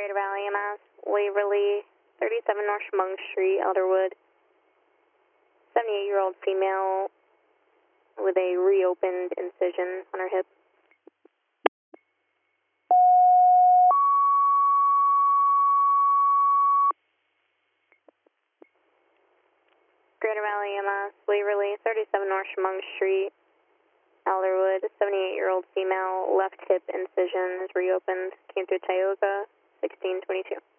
Greater Valley EMS, Waverly, 37 North Chemung Street, Elderwood. 78-year-old female with a reopened incision on her hip. Greater Valley EMS, Waverly, 37 North Chemung Street, Elderwood. 78-year-old female left hip incision is reopened. Came through Tioga, 1622.